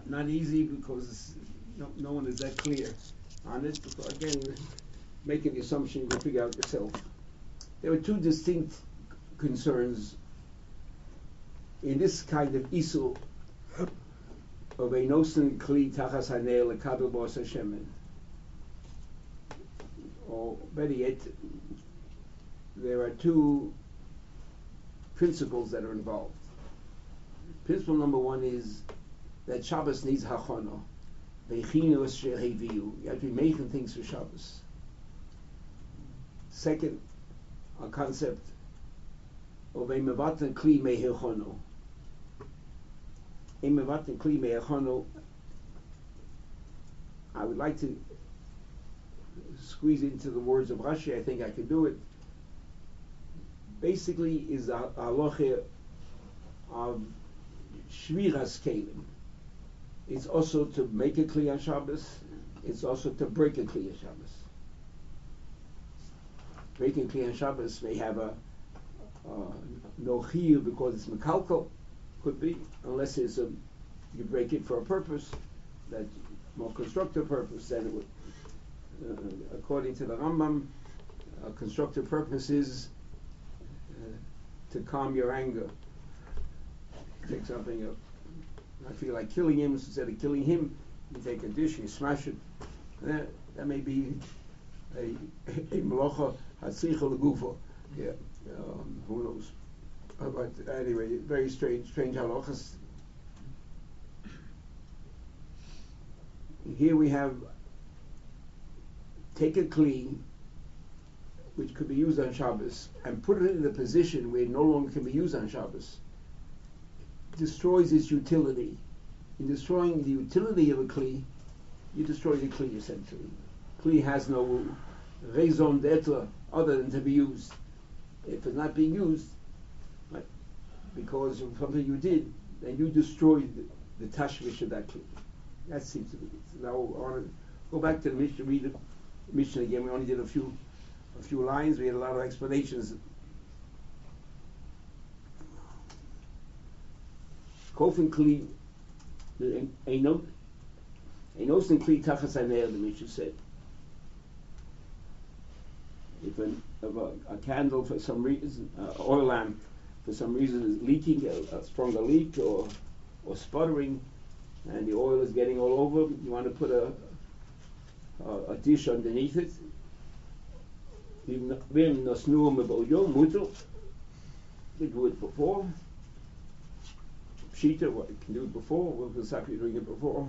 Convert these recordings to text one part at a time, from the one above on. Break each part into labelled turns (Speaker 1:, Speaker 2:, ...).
Speaker 1: not easy because no one is that clear on it. But again, making the assumption you can figure out yourself. There were two distinct concerns in this kind of isu of a nosen kli tachas hanel lekabel bos hashemen. Or better yet, there are two principles that are involved. Principle number one is that Shabbos needs hachana. You have to be making things for Shabbos. Second, a concept of a mevatan kli mehechono. A mevatan kli mehechono. I would like to squeeze into the words of Rashi. I think I can do it. Basically, is a halacha of shviras kelim. It's also to make a kli on Shabbos. It's also to break a kli on Shabbos. Breaking kli on Shabbos may have a no chiyuv because it's mekalkal, could be, unless it's you break it for a purpose, that more constructive purpose. Then it would, according to the Rambam, a constructive purpose is to calm your anger. Take something up. I feel like killing him, so instead of killing him, you take a dish, you smash it. That may be a melacha hatzricha legufo. Yeah, who knows? But anyway, very strange halachas. Here we have take a kli, which could be used on Shabbos, and put it in a position where it no longer can be used on Shabbos. Destroys its utility. In destroying the utility of a kli, you destroy the kli essentially. Kli has no raison d'etre other than to be used. If it's not being used, right, because of something you did, then you destroyed the tashmish of that kli. That seems to be it. Now I want to go back to the Mishnah, read the Mishnah again. We only did a few lines. We had a lot of explanations. Kofen kli, a nosen kli tachas hanel, the Mishnah said. If a candle for some reason, oil lamp for some reason is leaking, a stronger leak or sputtering, and the oil is getting all over, you want to put a dish underneath it. We do it before. Pshita, what you can do it before, we'll exactly doing it before.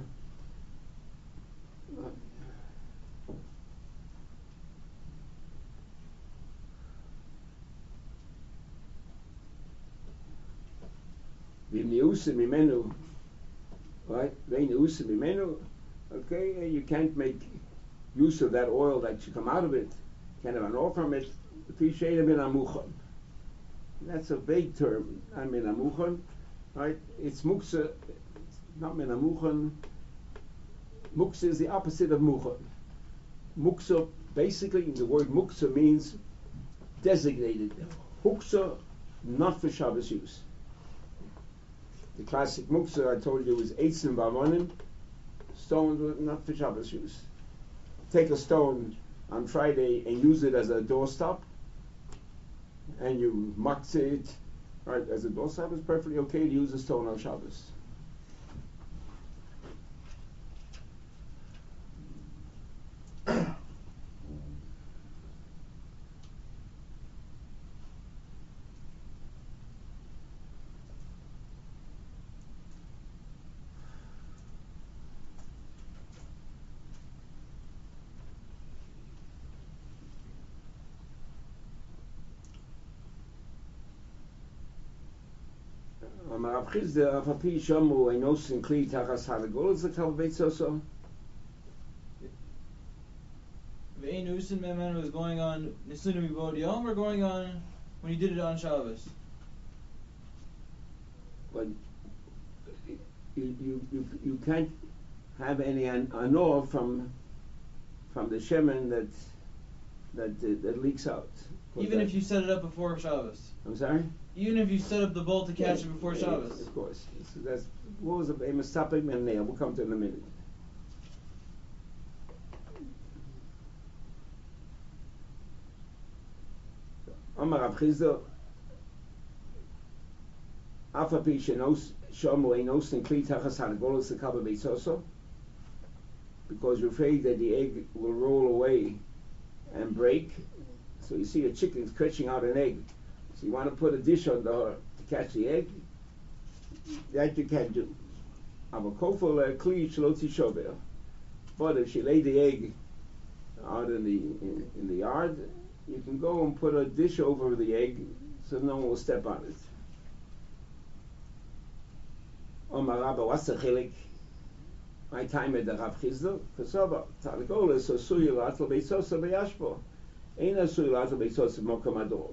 Speaker 1: Right? Okay, you can't make use of that oil that should come out of it. You can't have an oil from it. That's a vague term. Right? It's muksa, not menamuchan. Muksa is the opposite of muchan. Muksa, basically, the word muksa means designated. Huksa, not for Shabbos use. The classic muksa I told you was eitzim v'avonim. Stones were not for Shabbos use. Take a stone on Friday and use it as a doorstop, and you muksa it, right, as a doorstop. It's perfectly okay to use a stone on Shabbos. Rav Chizda, Afapi Shamu, a nosen kli tachas halagol, is the Kalbeit also.
Speaker 2: Ve'ein usin memen was going on Nisunim Yibod Yom, or going on when you did it on Shabbos?
Speaker 1: But you can't have any anor from the shemen that leaks out.
Speaker 2: Even if you set it up before Shabbos.
Speaker 1: I'm sorry?
Speaker 2: Even if you set up the bowl to catch it before Shabbos.
Speaker 1: Of course. That's what was the famous topic? We'll come to it in a minute. Amar Rav Chisda, Afa pi shenos shomu einos and kli tachas hanagolos lekaba beitzoso, because you're afraid that the egg will roll away and break. So you see a chicken scratching out an egg. So you want to put a dish on to catch the egg. That you can do. But if she laid the egg out in the yard, you can go and put a dish over the egg so no one will step on it. Omar Rabba, what's the chilik? My time at the Rav Chisda, Kasaba, Targola, so suyu latl beisosa beyashbo. Ain't a suyu latl beisosa mokamador.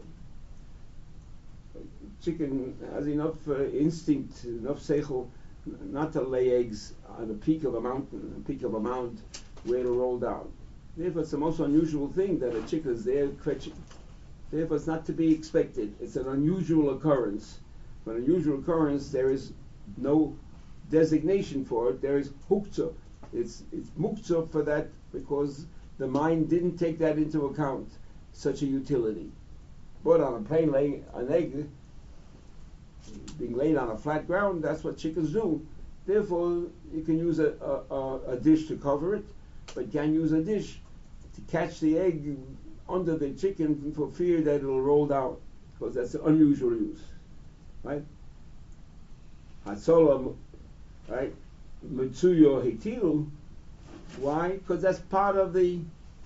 Speaker 1: Chicken has enough instinct, enough seichel, not to lay eggs on the peak of a mountain, where it'll roll down. Therefore, it's the most unusual thing that a chicken is there catching. Therefore, it's not to be expected. It's an unusual occurrence. For an unusual occurrence, there is no designation for it. There is huktzah. It's muktzah for that because the mind didn't take that into account, such a utility. But on a plain laying an egg, being laid on a flat ground, that's what chickens do. Therefore, you can use a dish to cover it, but you can't use a dish to catch the egg under the chicken for fear that it'll roll down, because that's an unusual use, right? Hatzola, right? Mitsuyo hitilu. Why? Because that's part of the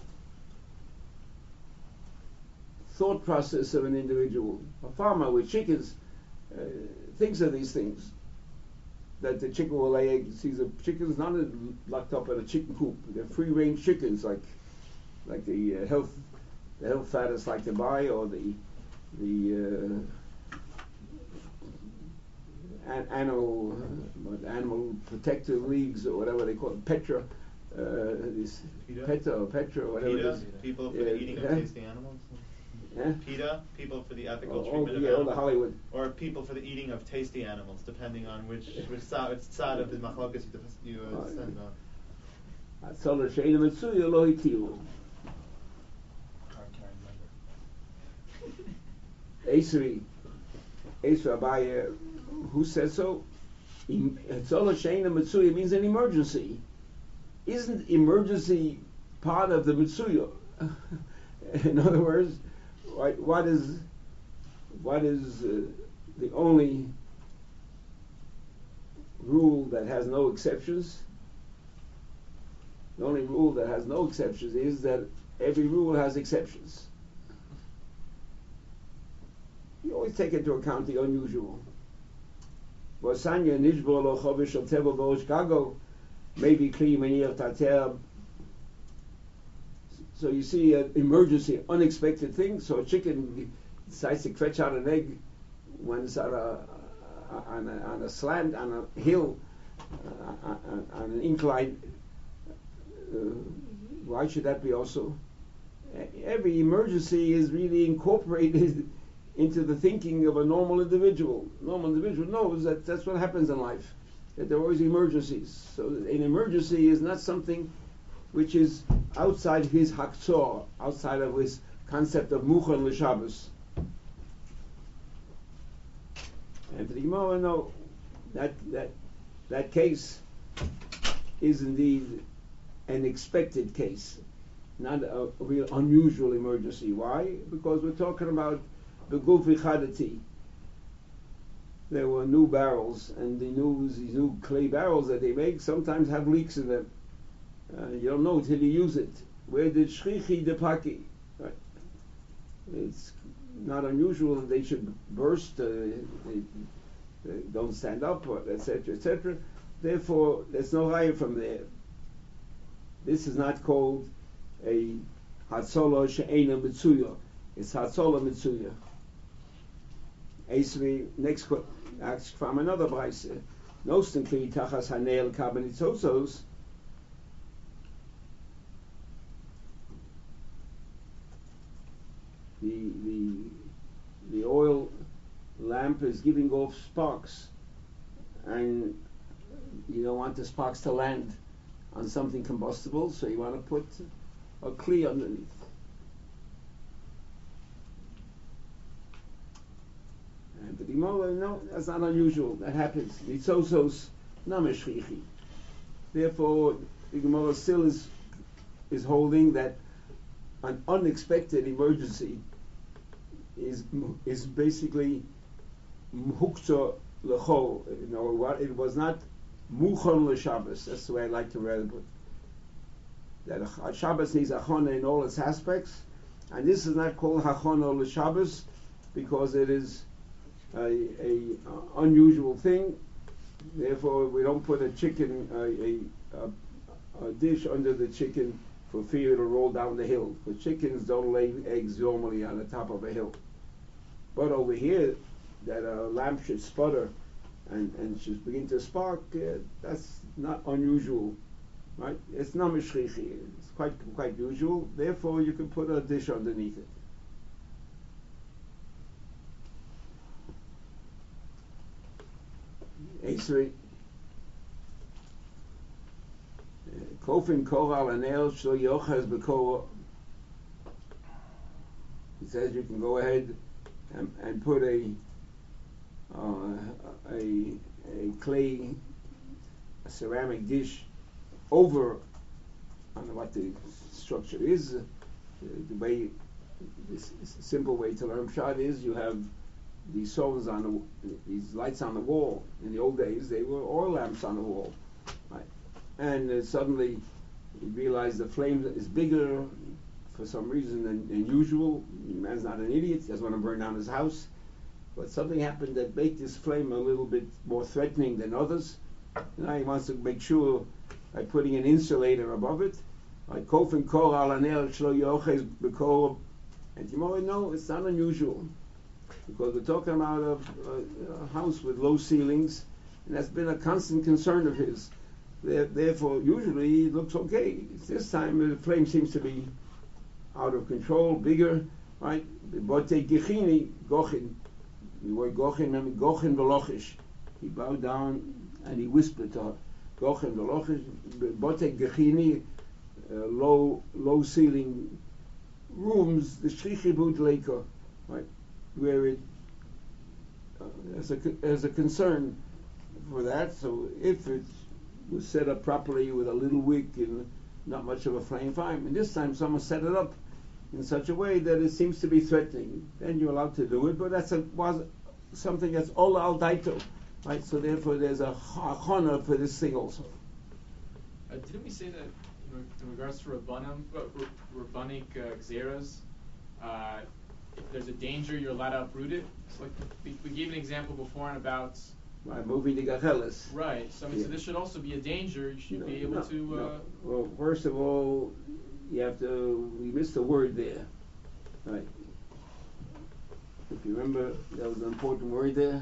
Speaker 1: thought process of an individual. A farmer with chickens thinks of these things. That the chicken will lay eggs. See, the chicken's not locked up in a chicken coop. They're free-range chickens, like the health fadders like to buy, or the animal protective leagues, or whatever they call it, Petra, PETA or Petra, or whatever it is.
Speaker 3: People for the eating of tasty animals.
Speaker 1: Yeah?
Speaker 3: PETA, people for the ethical treatment of
Speaker 1: all
Speaker 3: animals.
Speaker 1: the Hollywood.
Speaker 3: Or people for the eating of tasty animals, depending on which side of the machlokas you send on.
Speaker 1: Hatzola she'eina mitzuya lo hitilu. Esri Abaye, who said so? Hatzola she'eina mitzuya means an emergency. Isn't emergency part of the mitzuya? In other words, what is the only rule that has no exceptions? The only rule that has no exceptions is that every rule has exceptions. You always take into account the unusual. Maybe so you see an emergency, unexpected thing. So a chicken decides to fetch out an egg when it's on a slant, on a hill, on an incline. Why should that be also? Every emergency is really incorporated into the thinking of a normal individual. Normal individual knows that that's what happens in life, that there are always emergencies. So an emergency is not something which is outside his hakzor, outside of his concept of muchen l'Shabbos. And for the Gemara, no, that case is indeed an expected case, not a real unusual emergency. Why? Because we're talking about the Gufi Chadati. There were new barrels, and these new clay barrels that they make sometimes have leaks in them. You don't know until you use it. Where did Shrichi Depaki? Right. It's not unusual that they should burst, they don't stand up, etc., etc. Therefore, there's no raya from there. This is not called a Hatzola She'ena Mitzuya. It's Hatzola Mitzuya. Esri, next ask from another Braise. Nostentli Tachas Hanel Kabanitzozos. The lamp is giving off sparks, and you don't want the sparks to land on something combustible, so you want to put a kli underneath. And the Gemara, no, that's not unusual. That happens. Nitzosos nameshchichi. Therefore, the Gemara still is holding that an unexpected emergency is basically mukta lechol. You know what? It was not muchon l'Shabbos. That's the way I like to read it. That a Shabbos needs achona in all its aspects, and this is not called hachona l'Shabbos because it is a unusual thing. Therefore, we don't put a chicken a dish under the chicken for fear it'll roll down the hill. Because chickens don't lay eggs normally on the top of a hill. But over here, that a lamp should sputter and should begin to spark, that's not unusual, right? It's not mishchichi. It's quite usual. Therefore, you can put a dish underneath it. Esrei. Kofin koral anel shlo yochaz b'kol. He says you can go ahead and put a clay, a ceramic dish over, I don't know what the structure is. The way, this simple way to learn pshat is you have these souls these lights on the wall. In the old days, they were oil lamps on the wall, right? And suddenly you realize the flame is bigger for some reason than usual. The man's not an idiot; he doesn't want to burn down his house. But something happened that made this flame a little bit more threatening than others. Now he wants to make sure by putting an insulator above it, like kofin kol al anel shlo yoches b'kol. And Gemara, no, it's not unusual. Because we're talking about a house with low ceilings, and that's been a constant concern of his. Therefore, usually it looks okay. This time the flame seems to be out of control, bigger, right? Bote gichini, gochin. The word gochin means gochin v'lochish. He bowed down and he whispered to her, gochin v'lochish, bote gichini, low ceiling rooms, the shrichibut leika, right? Where it as a concern for that. So if it was set up properly with a little wick and not much of a flame, fine. And this time someone set it up in such a way that it seems to be threatening. Then you're allowed to do it, but was something that's all al daito, right? So therefore there's a chana for this thing also.
Speaker 4: Didn't we say that in regards to rabbinic gzeras, if there's a danger, you're allowed to uproot it? So like we gave an example before about
Speaker 1: moving the gacheles.
Speaker 4: Right. So I mean, so this should also be a danger. You should be able to.
Speaker 1: Well, first of all, you have to. We missed a word there, right? If you remember, that was an important word there.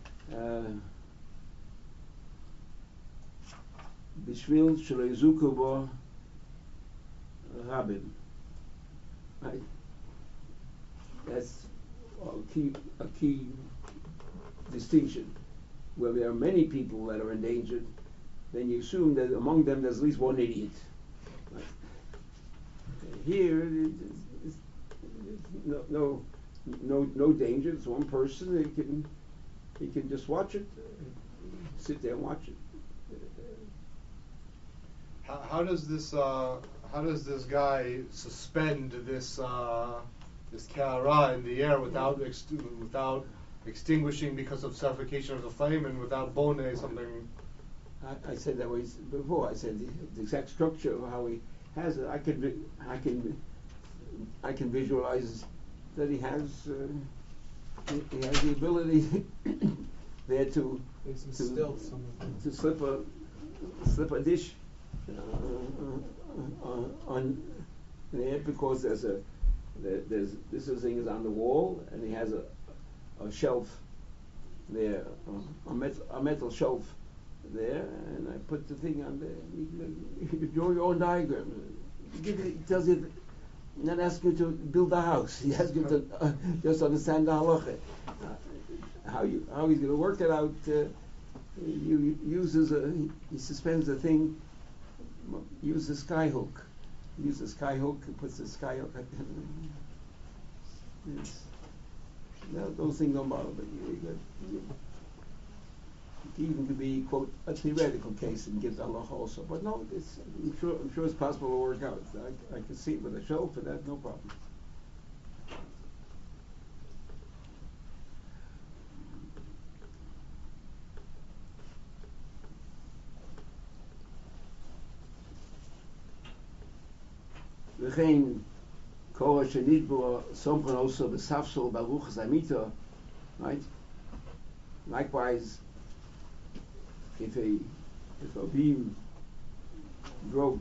Speaker 1: Bishvil shelo yizuku bo rabim. Right. That's a key distinction. Where there are many people that are endangered, then you assume that among them there's at least one idiot. Right? Here, it's no danger. It's one person. He can just watch it, sit there and watch it.
Speaker 5: How does this guy suspend this kara in the air without extinguishing because of suffocation of the flame and without bone something?
Speaker 1: I said that way before. I said the exact structure of how he has it. I can visualize that he has the ability there to slip a dish on there, because this thing is on the wall and he has a shelf there, a metal shelf there, and I put the thing on there. You draw your own diagram. He tells you, not asking you to build a house. He asks you to just understand the halacha. how he's going to work it out. He suspends the thing. Uses a sky hook. Uses a sky hook and puts the sky hook. Those things don't bother, but it even could be, quote, a theoretical case and gives Allah also. But no, I'm sure it's possible to work out. I can see it with a show for that, no problem. V'chein kora shenidbo somchon also b'safsol baruch zamita, right? Likewise, if a beam broke,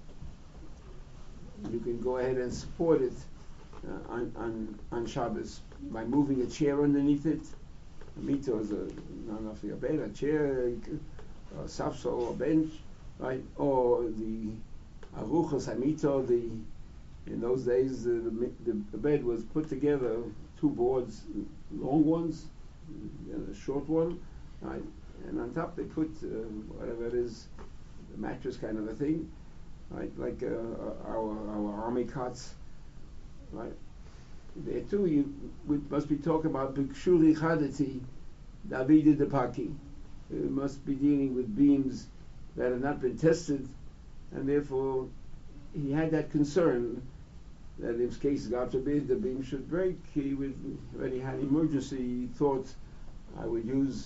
Speaker 1: you can go ahead and support it on Shabbos by moving a chair underneath it. A mito is a bed, a chair, a safsol, a bench, right? Or the aruchas hamito. In those days, the bed was put together, two boards, long ones, and a short one, right? And on top they put whatever it is, the mattress kind of a thing, right? Like our army cots, right? There too, we must be talking about bikshuri chadati, David depaki. We must be dealing with beams that have not been tested, and therefore he had that concern that in case, God forbid, the beam should break, he would, when he had emergency, he thought I would use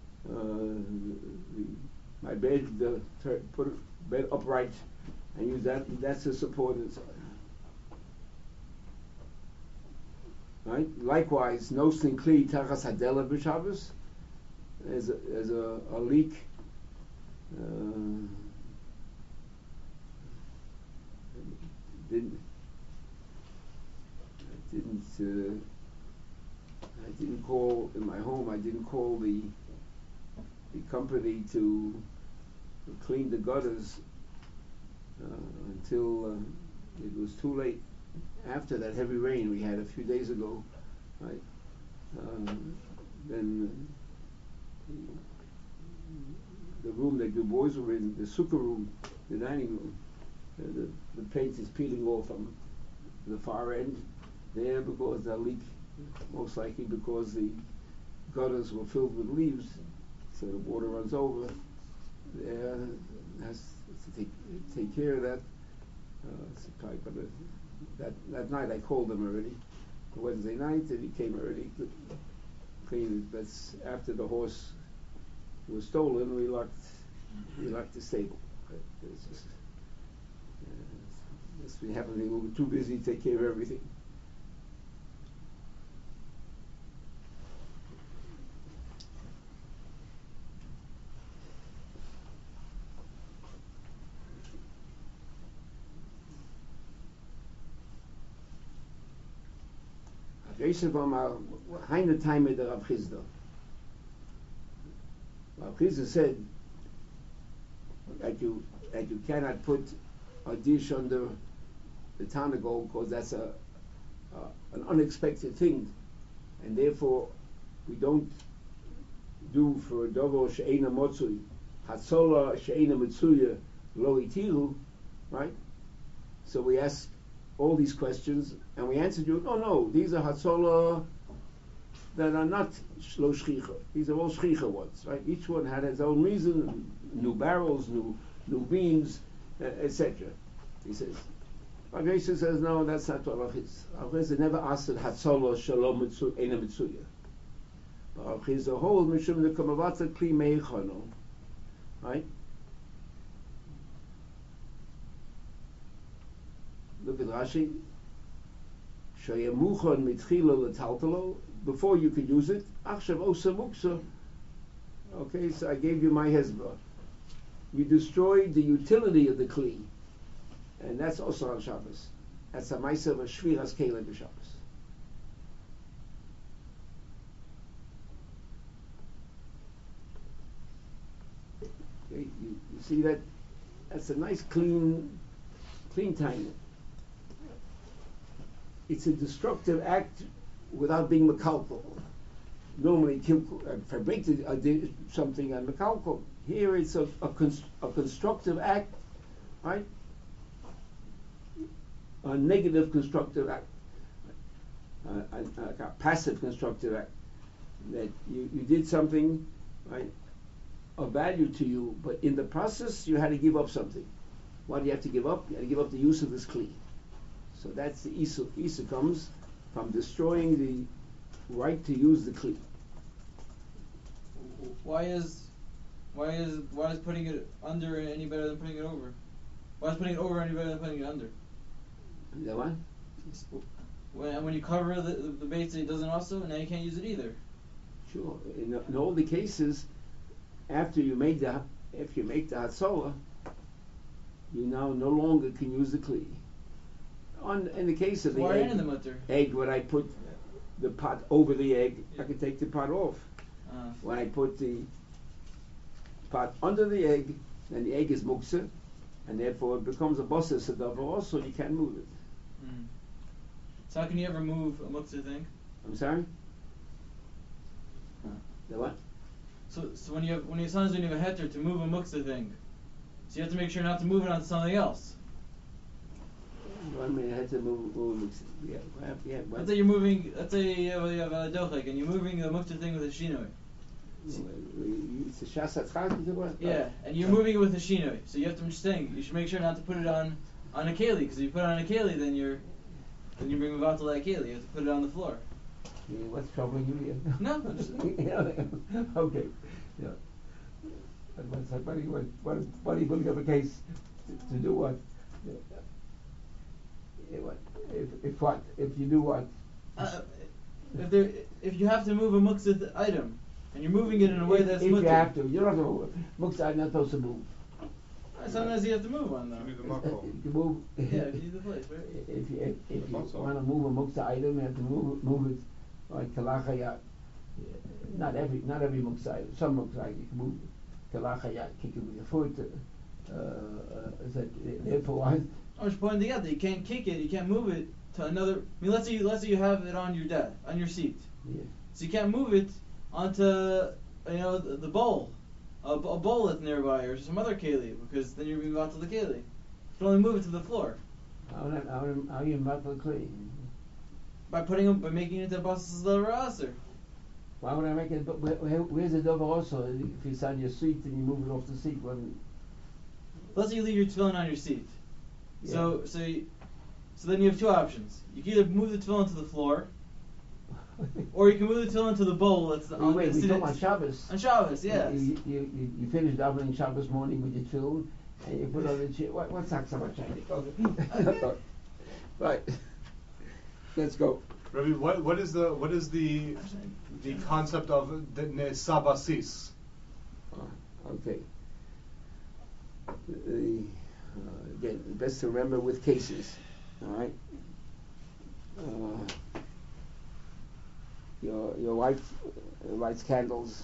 Speaker 1: my bed, put a bed upright and use that's a support inside. Right? Likewise, no kli tachas hadela b'Shabbos, as a leak. I didn't call in my home. I didn't call the company to clean the gutters until it was too late. After that heavy rain we had a few days ago, right? Then the room that the boys were in, the sukkah room, the dining room, the paint is peeling off from the far end there because the leak, most likely because the gutters were filled with leaves, so the water runs over. There has to take care of that. That night I called them already, Wednesday night, and he came already to clean it. That's after the horse was stolen. We locked the stable. It's just, we happen to be too busy to take care of everything. Heine time with the Rav Chizda. Rav Chizda said that you cannot put a dish under the tanago because that's an unexpected thing, and therefore we don't do for a dovo she'ena motzui hatzola she'ena mitzuya lo itiru, right? So we ask all these questions, and we answered you, no, these are hatzola that are not lo shchicha. These are all shchicha ones, right? Each one had its own reason, new barrels, new beams, etc. He says. Rav Yosef says, no, that's not what Rav Chizda. Rav Chizda never asked hatzola shalom ena mitzuya. But Rav Chizda holds mishum nekamavata kli meichano, right? Look at Rashi. Shayamuchon mitchila letaltalo. Before you could use it, achshav osa muksa. Okay, so I gave you my hezbollah. You destroyed the utility of the kli, and that's also on Shabbos. That's a ma'aser of a shviras kelim b'Shabbos. Okay, you see that? That's a nice clean time. It's a destructive act without being makalpal. normally if I break I did something on Mekalko. Here it's a constructive act, right? A negative constructive act, a passive constructive act. That you did something, right, of value to you, but in the process you had to give up something. What do you have to give up? You had to give up the use of this kli. So that's the Isa. Isa comes from destroying the right to use the kli.
Speaker 2: Why is putting it under any better than putting it over? Why is putting it over any better than putting it under?
Speaker 1: Is that what?
Speaker 2: When you cover the base, it doesn't also, now you can't use it either.
Speaker 1: Sure. In all the cases, after you make the hatzolah, you now no longer can use the kli. In the case of the
Speaker 2: Why
Speaker 1: egg,
Speaker 2: in the mutter?
Speaker 1: when I put the pot over the egg, I can take the pot off. When I put the pot under the egg, then the egg is muktzah, and therefore it becomes a basar sadavar also, you can't move it.
Speaker 2: So how can you ever move a muktzah thing?
Speaker 1: I'm sorry? The what?
Speaker 2: So when you sometimes when you have a heter to move a muktzah thing, so you have to make sure not to move it onto something else.
Speaker 1: I mean, I had to move muktzah. Yeah.
Speaker 2: Let's say you're moving. Let's say you have a dochek and you're moving the muktzah thing with a shinoi.
Speaker 1: It's a shas hatzchak, is it what?
Speaker 2: Yeah, and you're moving it with a shinoi, so you have to saying you should make sure not to put it on a keli, because if you put it on a keli, then you bring mevatel that keli. You have to put it on the floor.
Speaker 1: Yeah, what's troubling you here?
Speaker 2: No, I'm just
Speaker 1: okay. Yeah. What are you building up a case to do what? If you do what?
Speaker 2: If you have to move a muktzah item and you're moving it in a way that's
Speaker 1: if
Speaker 2: mutter.
Speaker 1: you have to, you don't have to move. Muktzah item not supposed to move.
Speaker 2: Sometimes you have to move one though.
Speaker 5: You need the makom.
Speaker 1: You can move.
Speaker 2: Yeah, if you need the place, right?
Speaker 1: If you want to move a muktzah item, you have to move it like kalachayat. Not every muktzah item. Some muktzah item you can move kalachayat, kick it with your foot. Is that therefore why?
Speaker 2: I was pointing out that you can't kick it, you can't move it to another. I mean, let's say you have it on your seat.
Speaker 1: Yeah.
Speaker 2: So you can't move it onto the bowl, a bowl that's nearby, or some other keli, because then you're being about to the keli. You can only move it to the floor.
Speaker 1: How you about to clean?
Speaker 2: By making it into a basas aser.
Speaker 1: Why would I make it? But where's the dover also? If it's on your seat and you move it off the seat,
Speaker 2: Let's say you leave your tefillin on your seat.
Speaker 1: Yeah.
Speaker 2: So then you have two options. You can either move the tefillin to the floor, or you can move the tefillin to the bowl. That's on
Speaker 1: we
Speaker 2: the
Speaker 1: talk on Shabbos.
Speaker 2: On Shabbos, yes.
Speaker 1: You finish davening Shabbos morning with your tefillin, and you put on the chair. What's that so much? Okay. Right. Let's go.
Speaker 5: Rabbi, what is the concept of the nesabasis?
Speaker 1: Okay. Again, best to remember with cases. All right. Your wife lights candles,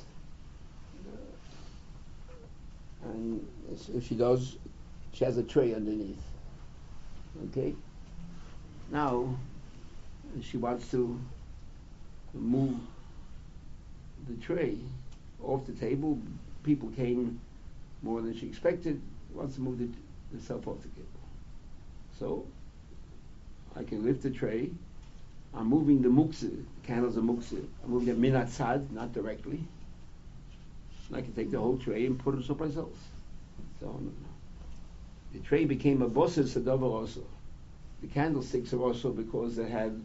Speaker 1: and if she does, she has a tray underneath. Okay. Now, she wants to move the tray off the table. People came more than she expected. Wants to move herself off the table. So I can lift the tray. I'm moving the muktzah. The candles are muktzah. I'm moving them min atzad, not directly. And I can take the whole tray and put it someplace else. So the tray became a basar sadavar also. The candlesticks are also because they had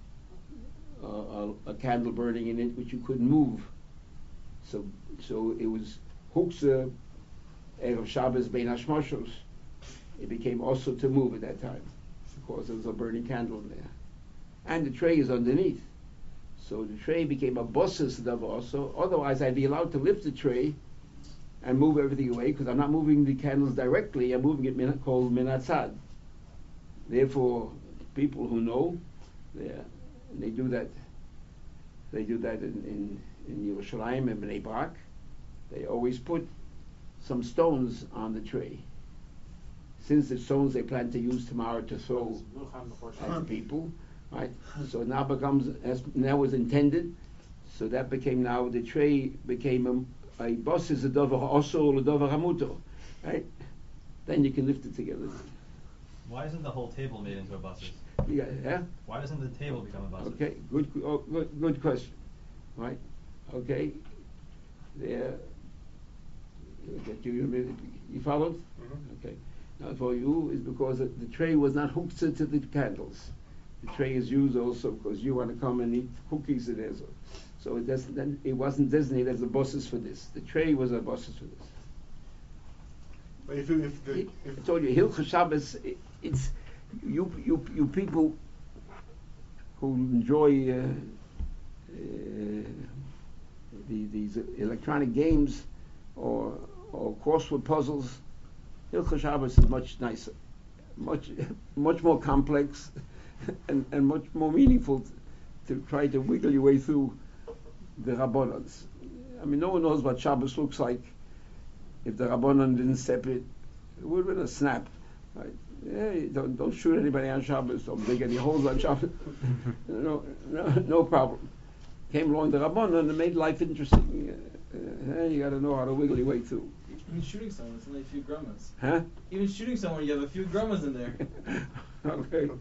Speaker 1: a candle burning in it which you couldn't move. So it was hukzah erev Shabbos bein hashmashos. It became also to move at that time because there was a burning candle in there, and the tray is underneath. So the tray became a basar sadavar also. Otherwise, I'd be allowed to lift the tray and move everything away because I'm not moving the candles directly. I'm moving it called min atzad. Therefore, people who know, they do that. They do that in Yerushalayim and Bnei Brak. They always put some stones on the tray. Since the stones they plan to use tomorrow to throw at the people, right? So now was intended. So that became now the tray became a bus is a dover also a dover hamuto, right? Then you can lift it together.
Speaker 6: Why isn't the whole table made into a buses?
Speaker 1: Yeah.
Speaker 6: Why doesn't the table become a buses?
Speaker 1: Okay. Good question. Right. Okay. There. You followed?
Speaker 5: Mm-hmm.
Speaker 1: Okay. Now for you is because the tray was not hooked to the candles. The tray is used also because you want to come and eat cookies in there. So it wasn't designated as a buses for this. The tray was a buses for this.
Speaker 5: But
Speaker 1: I told you, Hilchos Shabbos, it's you people who enjoy these electronic games or crossword puzzles. Hilchos Shabbos is much nicer, much more complex, and much more meaningful to try to wiggle your way through the Rabbanans. I mean, no one knows what Shabbos looks like if the Rabbanan didn't step it. It would have been a snap. Right? Yeah, don't shoot anybody on Shabbos. Don't dig any holes on Shabbos. No problem. Came along the Rabbanan and made life interesting. You got to know how to wiggle your way through.
Speaker 2: Even shooting someone, it's only a few grummas.
Speaker 1: Huh?
Speaker 2: Even shooting someone, you have a few grummas in there.
Speaker 1: Okay.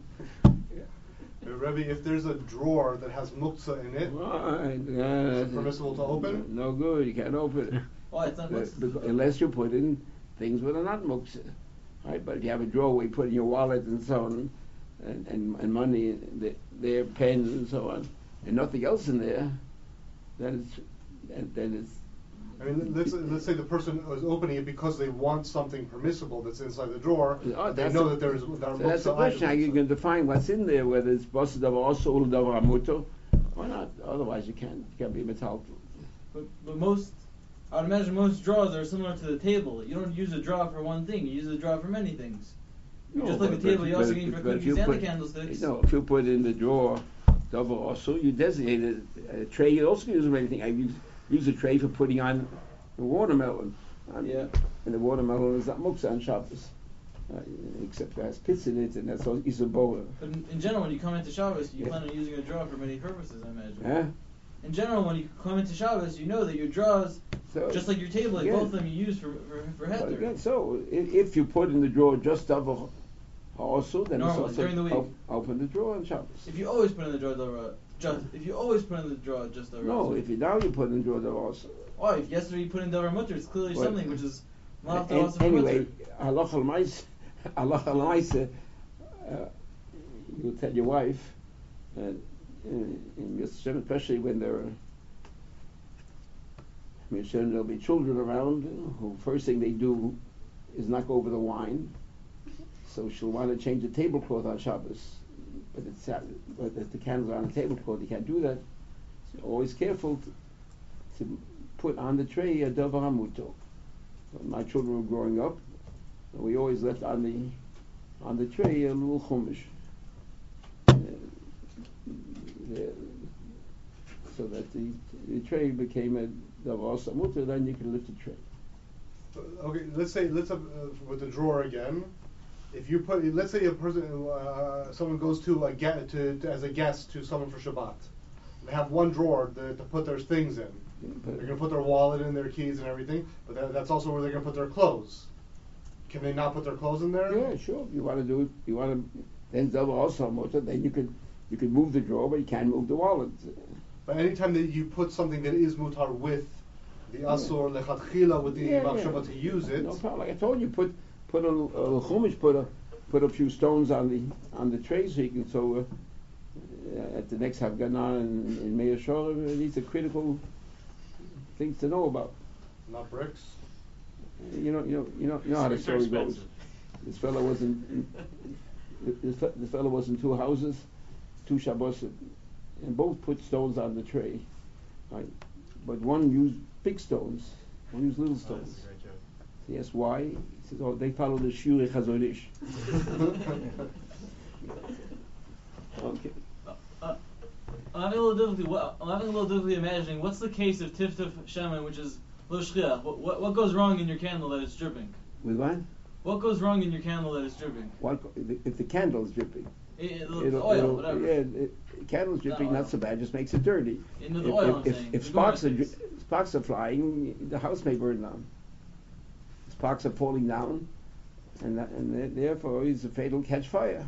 Speaker 5: Rebbe, if there's a drawer that has muktzah in it, is it permissible to open?
Speaker 1: No good, you can't open it.
Speaker 2: Why? It's not muktzah.
Speaker 1: Unless you put in things that are not muktzah. Right? But if you have a drawer where you put in your wallet and so on, and money, their pens and so on, and nothing else in there, then it's.
Speaker 5: I mean, let's say the person is opening it because they want something permissible that's inside the drawer. They know that there are
Speaker 1: so that's the question. How you can define what's in there, whether it's busted of also or davar amuto, or not? Otherwise, you can't be metal.
Speaker 2: But most, I would imagine most drawers are similar to the table. You don't use a drawer for one thing. You use a drawer for many things. Just like a table, you also use for cookies and the candlesticks.
Speaker 1: No, if you put in the drawer davar also, you designate it. A tray, you also use for anything. I use a tray for putting on the watermelon.
Speaker 2: Yeah.
Speaker 1: And the watermelon is not muktzah on Shabbos. Except it has pits in it, and that's all isabola.
Speaker 2: But in general, when you come into Shabbos, you plan on using a drawer for many purposes, I imagine.
Speaker 1: Huh?
Speaker 2: In general, when you come into Shabbos, you know that your drawers, just like your table, both of them you use for heter.
Speaker 1: Again, so if you put in the drawer just davar also, then
Speaker 2: normally,
Speaker 1: it's also
Speaker 2: during the week.
Speaker 1: Open the drawer on Shabbos.
Speaker 2: If you always put in the drawer davar, if you always put in the drawer just davar.
Speaker 1: No, if you now you put in the drawer davar also.
Speaker 2: Oh, if yesterday you put in davar mutter, it's clearly something which is not
Speaker 1: anyway. Halacha l'maisa, you tell your wife, especially when there'll be children around, who first thing they do is knock over the wine. So she'll want to change the tablecloth on Shabbos, but if the candles are on the tablecloth, you can't do that. So always careful to put on the tray a davar hamuto. When my children were growing up, we always left on the tray a little chumash, so that the tray became a davar hamuto. Then you can lift the tray.
Speaker 5: Okay, let's with the drawer again. If you put, let's say a person, someone goes as a guest to someone for Shabbat. They have one drawer to put their things in. They're going to put their wallet in, their keys and everything, but that's also where they're going to put their clothes. Can they not put their clothes in there?
Speaker 1: Yeah, sure. If you want to do it, then davar also hamuto. Then you could move the drawer, but you can't move the wallet.
Speaker 5: But anytime that you put something that is mutar with the asur lechatchila with the machshava to use it,
Speaker 1: no problem. Like I told you, put a chumash, put a few stones on the tray so you can. So at the next Hafganah in Meir Shorim, these are critical things to know about.
Speaker 5: Not bricks.
Speaker 1: You know how the story goes. This fellow was in two houses, 2 Shabbos, and both put stones on the tray, right? But one used big stones, one used little stones.
Speaker 3: That's a great joke.
Speaker 1: He asked why. He says, "Oh, they follow the Shuri Chazon Ish." Okay.
Speaker 2: I'm having a little difficulty imagining what's the case of tiftif shemen, which is lo shchiach. What goes wrong in your candle that it's dripping?
Speaker 1: With what?
Speaker 2: What goes wrong in your candle that is dripping?
Speaker 1: If the candle is dripping?
Speaker 2: Oil, whatever.
Speaker 1: Yeah, candle's dripping, not so bad, just makes it dirty.
Speaker 2: Into the oil,
Speaker 1: if sparks are flying, the house may burn down. Sparks are falling down, and therefore it's a fatal catch fire.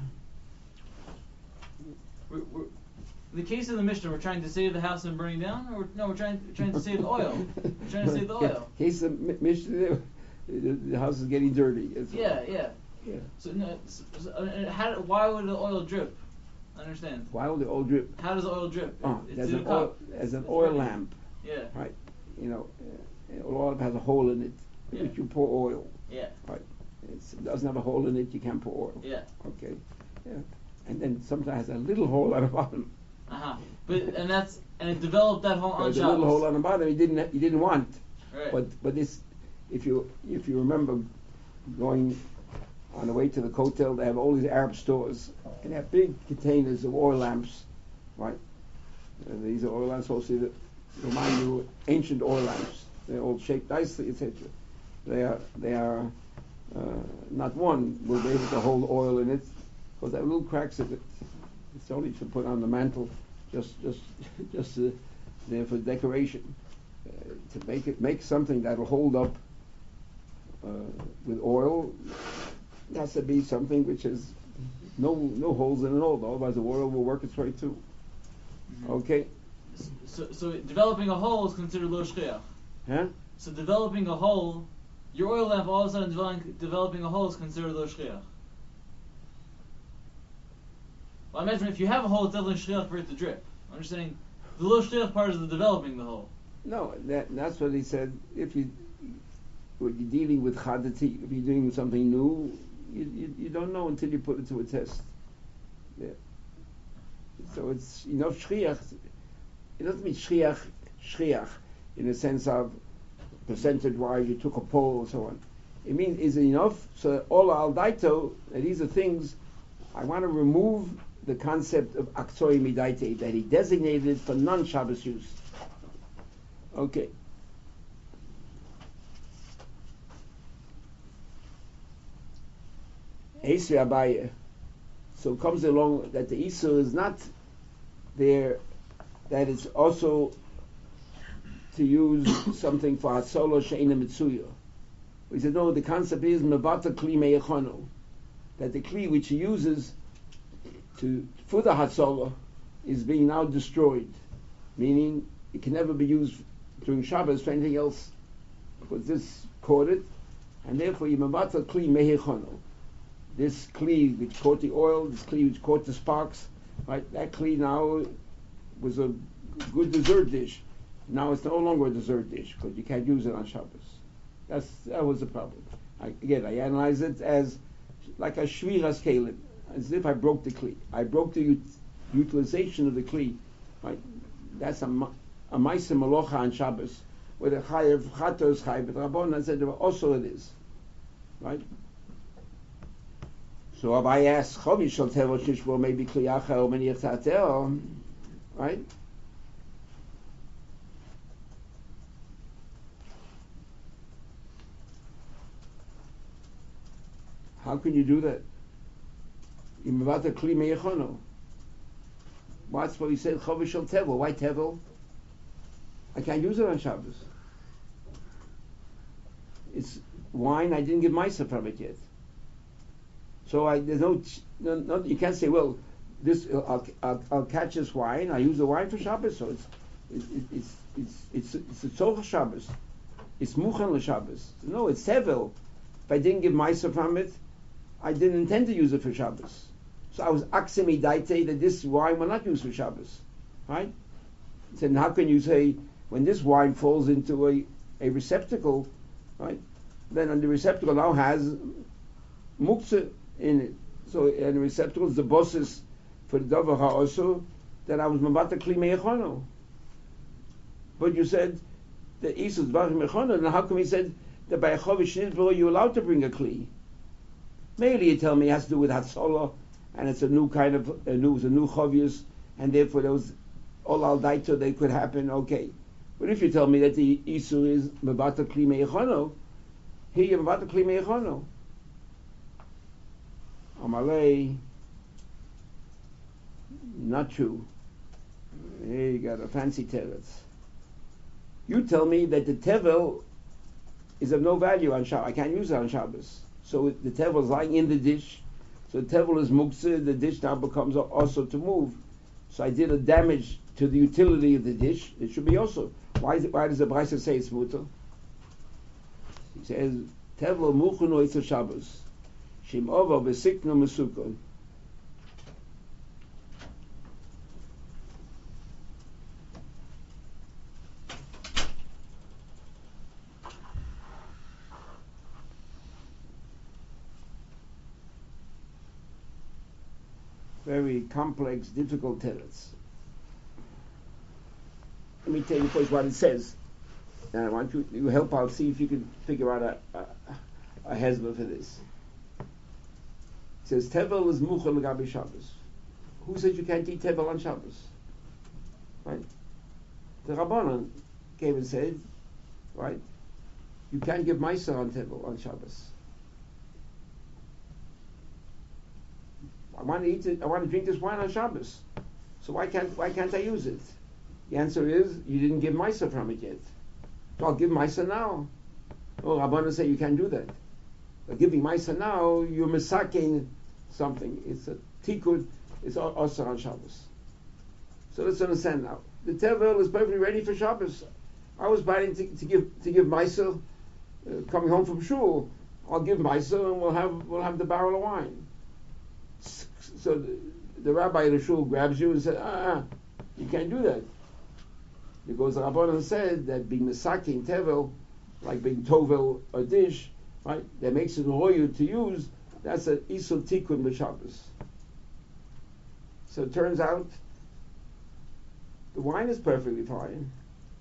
Speaker 2: In the case of the Mishnah, we're trying to save the house from burning down, or we're trying to save the oil. We're trying to save the oil.
Speaker 1: In case of the Mishnah, the house is getting dirty.
Speaker 2: Yeah. So, why would the oil drip? I understand.
Speaker 1: Why would the oil drip?
Speaker 2: How does the oil drip?
Speaker 1: There's an oil lamp.
Speaker 2: Yeah.
Speaker 1: Right. Oil lamp has a hole in it.
Speaker 2: Yeah.
Speaker 1: Which you pour oil.
Speaker 2: Yeah.
Speaker 1: Right. It doesn't have a hole in it. You can't pour oil.
Speaker 2: Yeah.
Speaker 1: Okay. Yeah. And then sometimes has a little hole at the bottom.
Speaker 2: And it developed that hole on Shabbos.
Speaker 1: A little hole on the bottom. He didn't want.
Speaker 2: Right.
Speaker 1: But this, if you remember, going on the way to the Kotel, they have all these Arab stores, and they have big containers of oil lamps, right? These are oil lamps supposed to remind you ancient oil lamps. They're all shaped nicely, etc. They are not one will be able to hold oil in it, because there are little cracks in it. It's only to put on the mantle, just there for decoration. To make something that will hold up with oil, it has to be something which has no holes in it at all. Otherwise, the oil will work its way too. Mm-hmm. Okay.
Speaker 2: So developing a hole is considered lo shchiach.
Speaker 1: Huh?
Speaker 2: So developing a hole, your oil lamp all of a sudden developing a hole is considered lo shchiach. Well, I imagine if you have a hole, it's definitely shchiach for it to drip. I'm just saying, the lo shchiach part is the developing the hole.
Speaker 1: No, that's what he said. When you're dealing with chadati, if you're doing something new, you don't know until you put it to a test. Yeah. So it's shchiach. It doesn't mean shchiach in the sense of percentage-wise you took a poll or so on. It means is it enough? So all al daito, these are things I want to remove the concept of aktoi midaite that he designated for non-Shabbos use. Okay. Esri Abaye. So it comes along that the Isur is not there, that it's also to use something for Hatzolo She'ena Mitsuyo. He said, no, the concept is Mevata Kli Me'echono, that the Kli which he uses for the Hatzolo is being now destroyed, meaning it can never be used during Shabbos for anything else, because this caught it, and therefore you Mevata Kli Me'echono. This Kli which caught the oil, this Kli which caught the sparks, right? That Kli now was a good dessert dish. Now it's no longer a dessert dish because you can't use it on Shabbos. That was the problem. I analyze it as like a shviras kelim, as if I broke the Kli. I broke the utilization of the Kli. Right? That's a ma'aseh malocha on Shabbos, where the chayev chatos chayev, but Rabbanan said also it is, right? So if I ask Chovi shall tell Shishbo maybe Kliyacha or Meniach Tatel, right? How can you do that? Imavata Kli Meyechono. What's what he said? Chovi shall tevel. Why tevel? I can't use it on Shabbos. It's wine. I didn't give myself from it yet. So there's no, you can't say, well, this I'll catch this wine. I use the wine for Shabbos, so it's a tzorach Shabbos. It's muchan l'Shabbos. No, it's tevel. If I didn't give myself from it, I didn't intend to use it for Shabbos. So I was aksemi daite that this wine will not use for Shabbos, right? So how can you say when this wine falls into a receptacle, right? Then the receptacle now has muktzah in it. So and the receptacle is the bosses for the davar also that I was mavata kli me'echono. But you said the isus bar me'echono, and how come he said that by a chovish nidbro you're allowed to bring a kli? Maybe you tell me it has to do with hatzolah, and it's a new kind of a new chovius, and therefore those all al daito they could happen. Okay, but if you tell me that the isur is mavata kli me'echono, here you mavata kli me'echono. Amalei, not true. Here you got a fancy teretz. You tell me that the tevel is of no value on Shabbos. I can't use it on Shabbos. So the tevel is lying in the dish. So the tevel is muktzah. The dish now becomes also to move. So I did a damage to the utility of the dish. It should be also. Why does the Brisa say it's mutter? He says tevel muchun oitzel Shabbos. Shim ova v'siknu mesukon. Very complex, difficult teretz. Let me tell you first what it says. And I want you to help out, see if you can figure out a hezbollah for this. It says, Tevel is muchal l'gabi Shabbos. Who said you can't eat Tevel on Shabbos? Right? The Rabbanan came and said, right, you can't give Meiser on Tevel on Shabbos. I want to eat it. I want to drink this wine on Shabbos. So why can't I use it? The answer is you didn't give Meiser from it yet. So I'll give Meiser now. Oh, Rabbanan say you can't do that. By giving Meiser now, you're misaking something. It's a tikkun. It's also on Shabbos. So let's understand now. The tevel is perfectly ready for Shabbos. I was planning to give Meiser coming home from shul. I'll give Meiser and we'll have the barrel of wine. So the rabbi in the shul grabs you and said, you can't do that. Because the Rabbanan said that being Mesakin Tevel, like being Tovel or dish, right, that makes it royu to use, that's an Isur Tikkun b'Shabbos. So it turns out the wine is perfectly fine.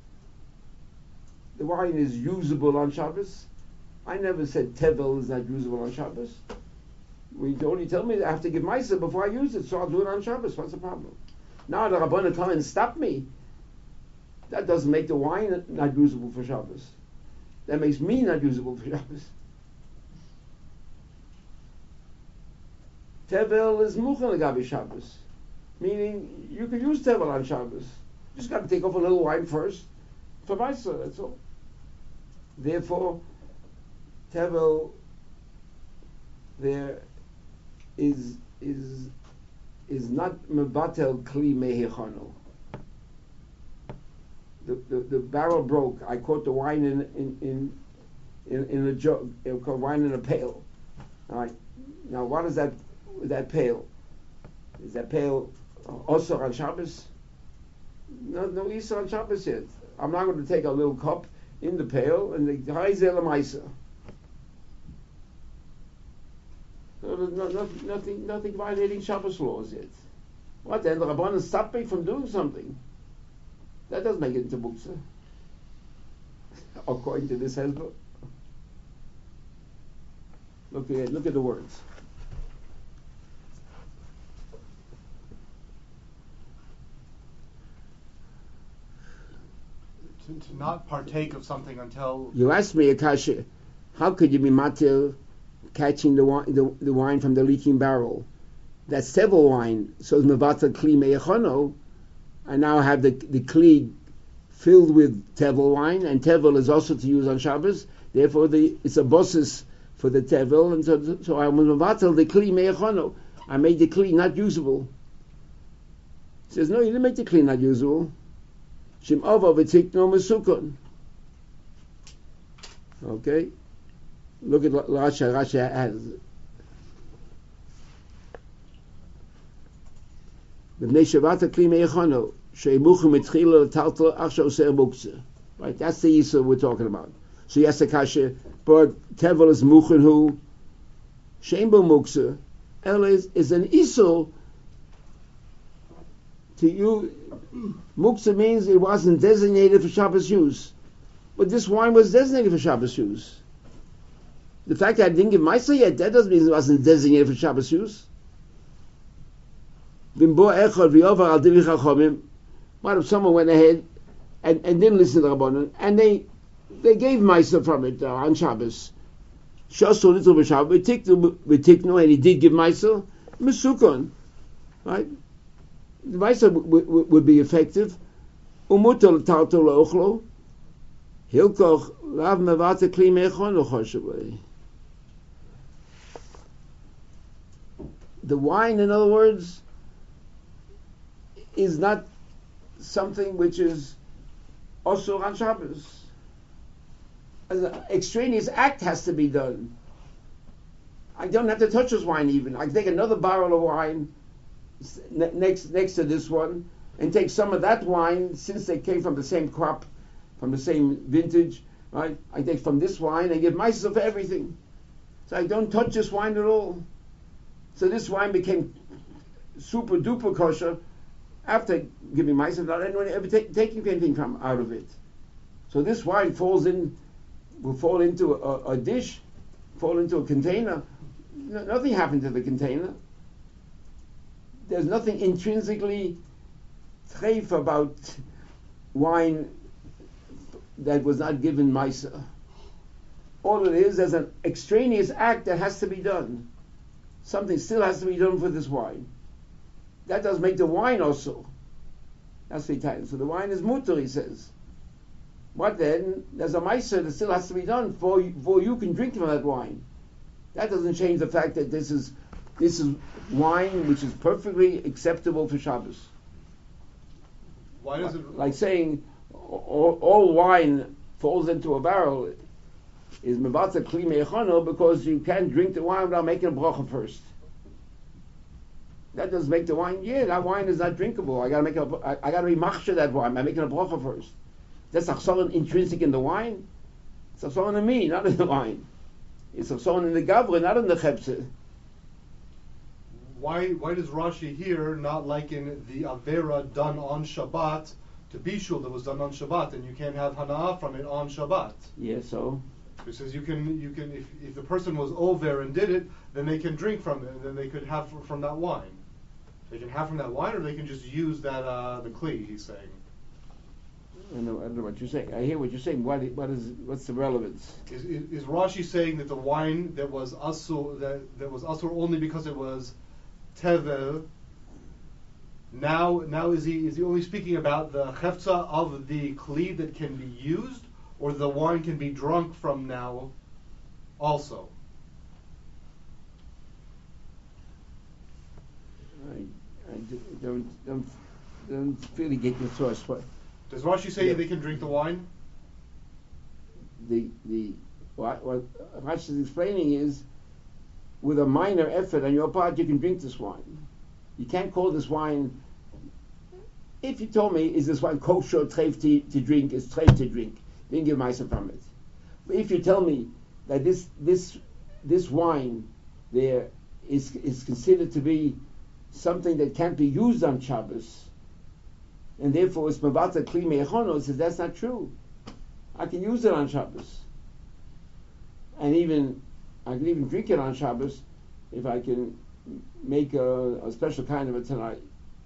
Speaker 1: The wine is usable on Shabbos. I never said Tevel is not usable on Shabbos. You only tell me I have to give Meiser before I use it, so I'll do it on Shabbos. What's the problem? Now the Rabbanan come and stop me. That doesn't make the wine not usable for Shabbos. That makes me not usable for Shabbos. Tevel is muchal l'gabi Shabbos, meaning you can use Tevel on Shabbos. You just got to take off a little wine first for Meiser. That's all. Therefore, Tevel there is not mebatel kli mehichano. The barrel broke. I caught the wine in a jug. It was called wine in a pail. All right. Now, what is that pail? Is that pail also on Shabbos? No Easter on Shabbos yet. I'm not going to take a little cup in the pail and the Haizel Maisa. Nothing violating Shabbos laws yet. What then? The Rabbanan stopped me from doing something. That doesn't make it into Muktzah. According to this hezbollah. Look at the words.
Speaker 5: To not partake of something until
Speaker 1: you asked me, Akasha, how could you be matir catching the wine from the leaking barrel? That's tevel wine. So it's mevata kli me'echono. I now have the kli filled with tevel wine, and tevel is also to use on Shabbos. Therefore, it's a bosses for the tevel, and so I was mevatel the kli me'echono. I made the kli not usable. He says, no, you didn't make the kli not usable. Shim ova v'tikno mesukon. Okay, look at Rashi. Rashi has right, that's the Yisur we're talking about. So yes, the kasha, but Tevel is muchen who Shembo muksa. El is an Yisur to you. Muksa means it wasn't designated for Shabbos use, but this wine was designated for Shabbos use. The fact that I didn't give Meiser yet, that doesn't mean it wasn't designated for Shabbos use. What if someone went ahead and didn't listen to the Rabbanan, and they gave Meiser from it on Shabbos? Shasul little b'Shabbat, v'tiknu, and he did give Maisa, Mesukon, right? The Maisa would be effective. Umutal tarto lo'ochlo, hilkoch lav mevata kli mechon l'choshavei. The wine, in other words, is not something which is also on Shabbos. An extraneous act has to be done. I don't have to touch this wine even. I can take another barrel of wine next to this one and take some of that wine, since they came from the same crop, from the same vintage, right? I take from this wine and give myself everything. So I don't touch this wine at all. So this wine became super duper kosher after giving myself, not anyone ever taking anything from out of it. So this wine will fall into a dish, fall into a container. Nothing happened to the container. There's nothing intrinsically treif about wine that was not given Maisa. All it is, there's an extraneous act that has to be done. Something still has to be done for this wine. That does make the wine also. That's the time. So the wine is mutter, he says. But then, there's a Maisa that still has to be done before you can drink from that wine. That doesn't change the fact that this is wine which is perfectly acceptable for Shabbos.
Speaker 5: Why does it...
Speaker 1: Like saying all wine falls into a barrel is mevatza kli me'echano, because you can't drink the wine without making a bracha first. That doesn't make the wine. Yeah, that wine is not drinkable. I got to be machshir that wine by making a bracha first. That's achsaron intrinsic in the wine. It's achsaron in me, not in the wine. It's achsaron in the gavra, not in the chepse.
Speaker 5: Why does Rashi here not liken the avera done on Shabbat to bishul that was done on Shabbat, and you can't have hana'ah from it on Shabbat?
Speaker 1: Yeah, so
Speaker 5: He says you can if the person was over and did it, then they can drink from it, and then they could have from that wine. They can have from that wine, or they can just use that the kli. He's saying.
Speaker 1: I don't know what you're saying. I hear what you're saying. What's the relevance?
Speaker 5: Is Rashi saying that the wine that was asur that was asur only because it was tevel? Now is he only speaking about the chefza of the kli that can be used, or the wine can be drunk from now also?
Speaker 1: I don't really get your source.
Speaker 5: Does Rashi say they can drink the wine?
Speaker 1: What Rashi is explaining is, with a minor effort on your part, you can drink this wine. You can't call this wine. If you told me, is this wine kosher treif to drink? Is treif to drink? Then give myself from it. But if you tell me that this wine there is considered to be something that can't be used on Shabbos, and therefore it's mavata kli me'echono, says that's not true. I can use it on Shabbos, and I can even drink it on Shabbos if I can make a special kind of it tonight.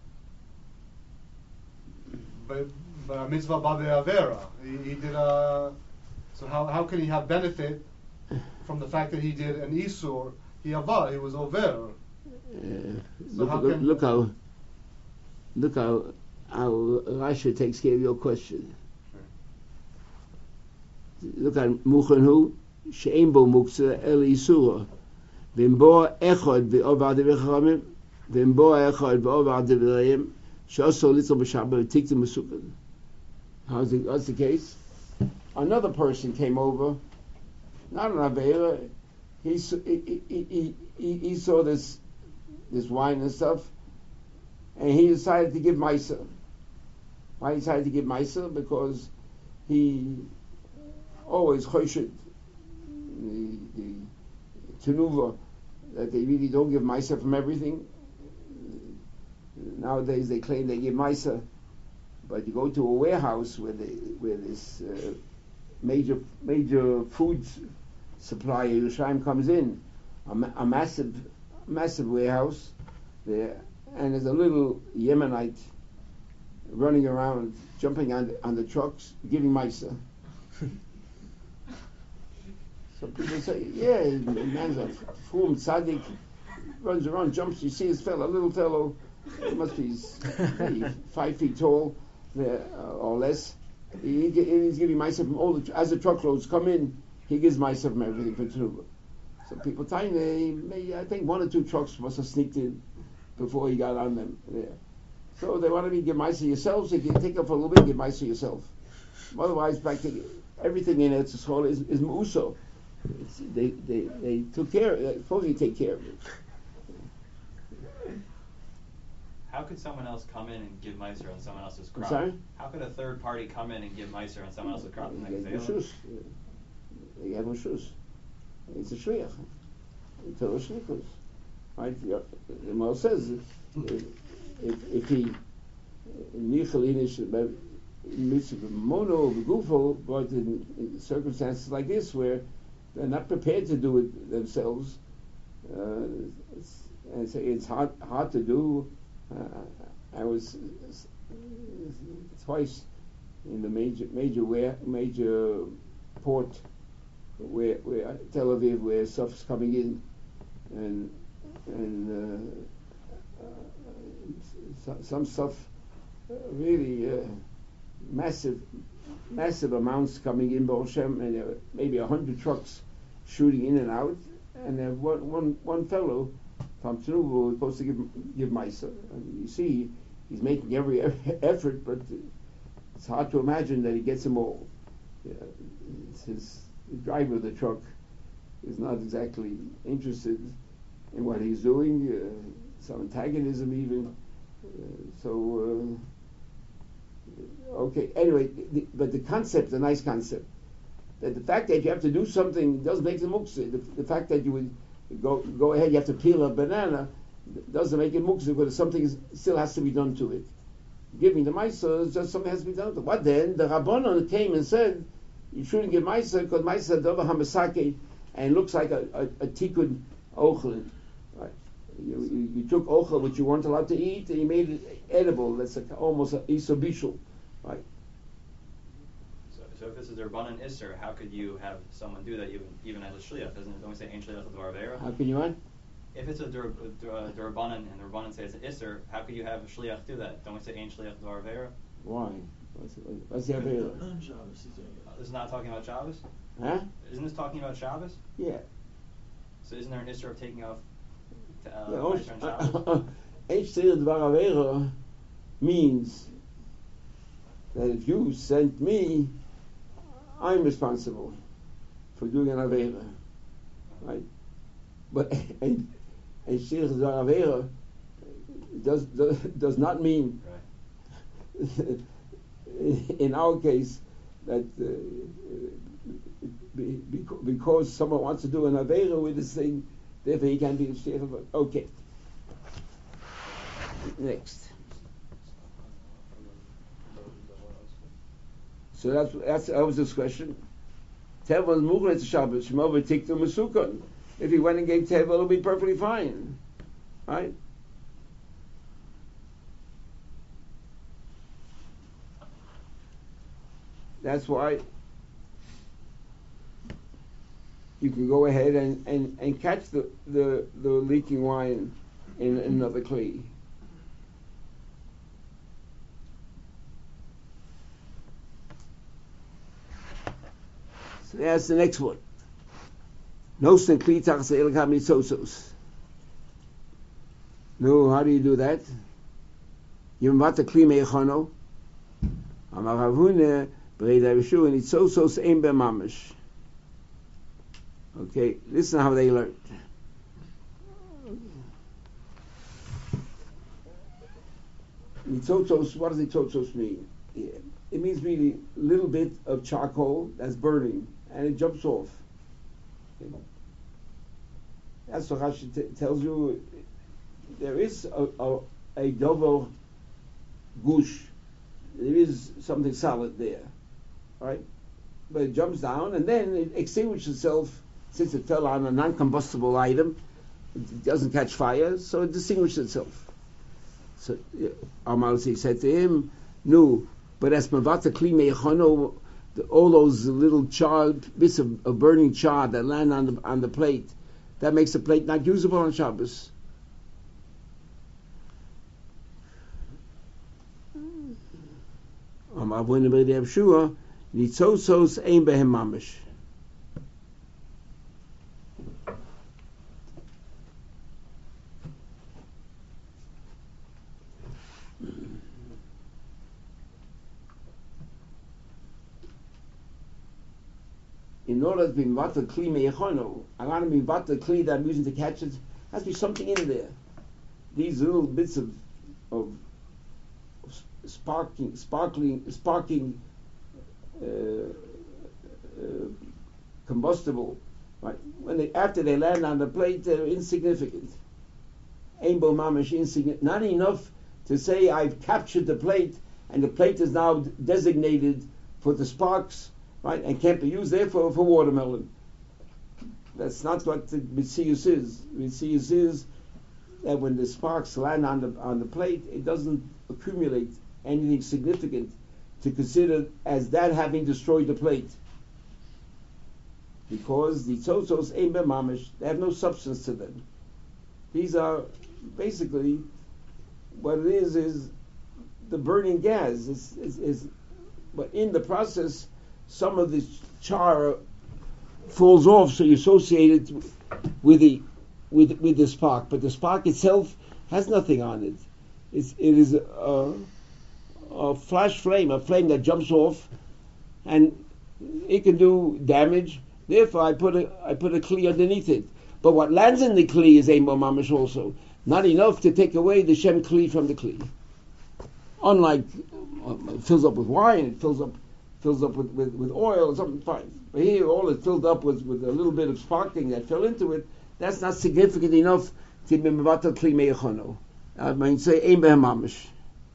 Speaker 5: But a mitzvah b'avei avera, he did a. So how can he have benefit from the fact that he did an isur? He was over.
Speaker 1: Look how Rashi takes care of your question. Sure. Look at Muchanhu she'ein bo muktzah el isura v'imbo echad v'ovad v'chamim v'imbo echad v'ovad v'reim she'oso little b'shabbat v'tiktim b'sukan. What's the case? Another person came over, not an aveira. He saw this wine and stuff, and he decided to give Maisa. Why he decided to give Maisa? Because he always choshed the tenuva that they really don't give Maisa from everything. Nowadays they claim they give Maisa, but you go to a warehouse where this major foods supplier Yerushalayim comes in, a massive warehouse there, and there's a little Yemenite running around, jumping on the trucks, giving Maisa. Some people say, yeah, man's a frum tzaddik, runs around, jumps. You see his fellow, little fellow, he must be 5 feet tall, or less. He's giving myself from all as the truckloads come in, he gives myself from everything for Tnuba. So people tiny, I think 1 or 2 trucks must have sneaked in before he got on them. Yeah. So they want to give myself yourselves. If you take up for a little bit, give myself yourself. Otherwise, practically everything in Eretz Yisrael is meuso. They took care. They're supposed to take care of it.
Speaker 6: How could someone else come in and give Meiser on someone else's crop?
Speaker 1: Sorry?
Speaker 6: How could a third party come in and give Meiser on someone else's crop?
Speaker 1: They get Meshus. They get Meshus. It's a shliach. It's a shlichus. Right? The Gemara says if he nichel mitzvah mono v'gufo, but in circumstances like this where they're not prepared to do it themselves, and say it's hard to do. I was twice in the major port where Tel Aviv, where stuff's coming in, and some stuff really massive amounts coming in Baruch Hashem, and maybe 100 trucks shooting in and out, and one fellow from Tnuba was supposed to give Meiser. You see, he's making every effort, but it's hard to imagine that he gets them all. The driver of the truck is not exactly interested in what he's doing. Some antagonism even. Okay. Anyway, but the concept, a nice concept, that the fact that you have to do something doesn't make it muktzah. The fact that you would go ahead, you have to peel a banana, doesn't make it muktzah, because something still has to be done to it. Giving the Meiser is just something has to be done to it. What then? The Rabbanon came and said, you shouldn't give Meiser, because Meiser Dova HaMasake, and looks like a tikkun ochlin. Right? You took ochel which you weren't allowed to eat, and you made it edible. That's almost an isobishul. Right?
Speaker 6: So if this is a Rabbanan Isser, how could you have someone do that even as a shliach? Don't we say ein shliach l'dvar avera?
Speaker 1: How can you what?
Speaker 6: If it's a Rabbanan and the Rabbanan say it's an Isser, how could you have a shliach do that? Don't we say ein shliach l'dvar avera?
Speaker 1: Why? What's the avera?
Speaker 6: This is not talking about Shabbos?
Speaker 1: Huh?
Speaker 6: Isn't this talking about Shabbos?
Speaker 1: Yeah.
Speaker 6: So isn't there an Isser of taking off
Speaker 1: Ein
Speaker 6: Shabbos?
Speaker 1: shliach l'dvar avera means that if you sent me, I'm responsible for doing an avera, right? But a shliach l'dvar avera does not mean, right, in our case, that because someone wants to do an avera with this thing, therefore he can be a shliach l'dvar. Okay. Next. So that was his question. Tevel was muchlet to Shabbos. Shemo v'tiktu mesukon. If he went and gave Tevel, it'll be perfectly fine, right? That's why you can go ahead and catch the leaking wine in another kli. That's the next one. Nosten kli tachas elka mitzosos. No, how do you do that? Yimvat kli meichono. Amar Ravuna b'reida v'shu and itzosos ein b'mamish. Okay, listen how they learned. Mitzosos, what does mitzosos mean? Yeah. It means really a little bit of charcoal that's burning, and it jumps off. Okay. That's what Rashi tells you. There is a double gush. There is something solid there, right? But it jumps down, and then it extinguishes itself. Since it fell on a non-combustible item, it doesn't catch fire, so it distinguishes itself. So Amalzi said to him, "No, but as mavata kli meichono, all those little bits of burning char that land on the plate, that makes the plate not usable on Shabbos. Nitzosos ein behem mamish. In order to be mivatel kli meyechono, I want to be mivatel kli that I'm using to catch it. Has to be something in there. These little bits of sparking, combustible, right? After they land on the plate, they're insignificant. Ein bo mamash, insignificant. Not enough to say I've captured the plate, and the plate is now designated for the sparks, right? And can't be used therefore for watermelon. That's not what the Mitzius is. Mitzius is that when the sparks land on the plate, it doesn't accumulate anything significant to consider as that having destroyed the plate. Because the tzotzos ein b'mamish, they have no substance to them. These are basically, what it is the burning gas. But in the process, some of the char falls off, so you associate it with the spark. But the spark itself has nothing on it. It is a flash flame, a flame that jumps off, and it can do damage. Therefore, I put a kli underneath it. But what lands in the kli is ein bo mamish also. Not enough to take away the shem kli from the kli. Unlike it fills up with wine, it fills up with oil or something, fine. But here, all it filled up with a little bit of sparkling that fell into it. That's not significant enough to be mevatel kli meyechono. I mean, say ein behem mamish.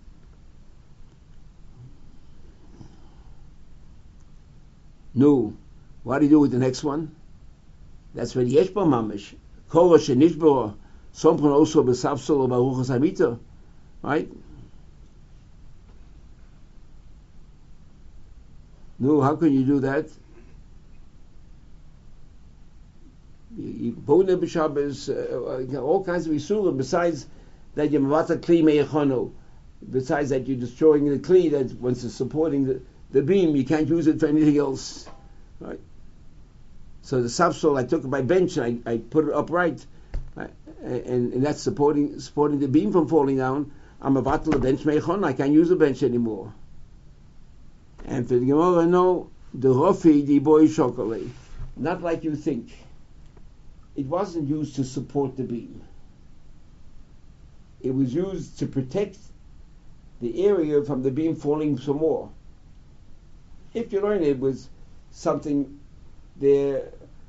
Speaker 1: No, what do you do with the next one? That's when yesh bo mamish. Kol shenishbo sompron also besafsol baruchas hamita, right? No, how can you do that? Bona b'Shabbos, all kinds of isurim. Besides that you're mevatel kli meyechono, besides that you're destroying the kli that once it's supporting the beam, you can't use it for anything else, right? So the sapsol, I took my bench and I put it upright, and that's supporting the beam from falling down. I'm a vatal the bench meichon. I can't use the bench anymore. And for the Gemara, no, the rofi di boy shokole, not like you think. It wasn't used to support the beam. It was used to protect the area from the beam falling some more. If you learn it was something there,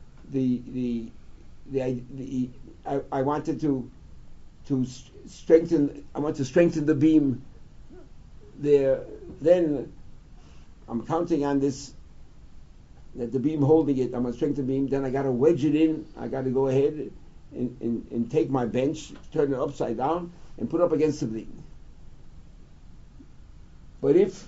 Speaker 1: I wanted to strengthen. I want to strengthen the beam there. Then I'm counting on this, that the beam holding it. I'm going to strengthen the beam. Then I got to wedge it in. I got to go ahead and take my bench, turn it upside down, and put up against the beam. But if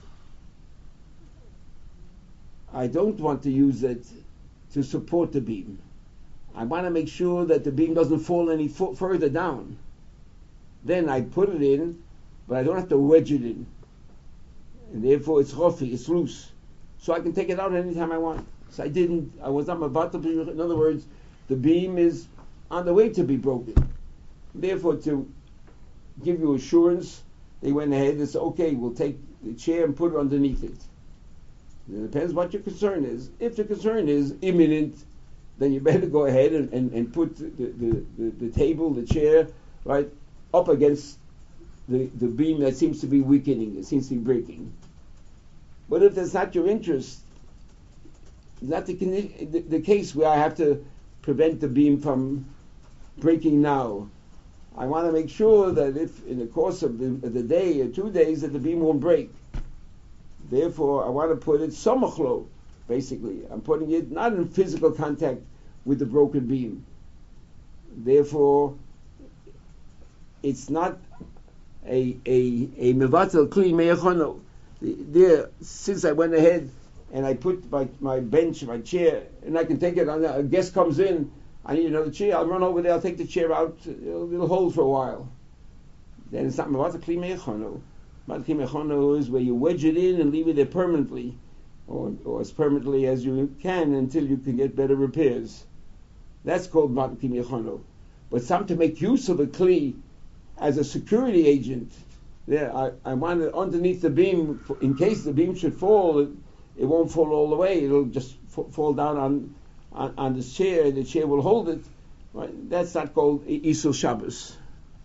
Speaker 1: I don't want to use it to support the beam, I want to make sure that the beam doesn't fall any further down. Then I put it in, but I don't have to wedge it in. And therefore it's rofi, it's loose. So I can take it out anytime I want. So I was not mevatel. In other words, the beam is on the way to be broken. Therefore, to give you assurance, they went ahead and said, okay, we'll take the chair and put it underneath it. It depends what your concern is. If the concern is imminent, then you better go ahead and put the table, the chair, right, up against the beam that seems to be weakening, it seems to be breaking. But if that's not your interest, it's not the case where I have to prevent the beam from breaking now. I want to make sure that if in the course of the day or 2 days that the beam won't break. Therefore, I want to put it samachlo, basically. I'm putting it not in physical contact with the broken beam. Therefore, it's not a mevatel kli meyechono. There, since I went ahead and I put my bench, my chair, and I can take it on. A guest comes in, I need another chair. I'll run over there. I'll take the chair out. It'll hold for a while. Then it's not about the kli me'echanu. About kli me'echanu is where you wedge it in and leave it there permanently, or as permanently as you can until you can get better repairs. That's called kli me'echanu. But some to make use of a kli as a security agent. There, I want it underneath the beam in case the beam should fall. It won't fall all the way. It'll just fall down on this chair. The chair will hold it. Right? That's not called Isur Shabbos.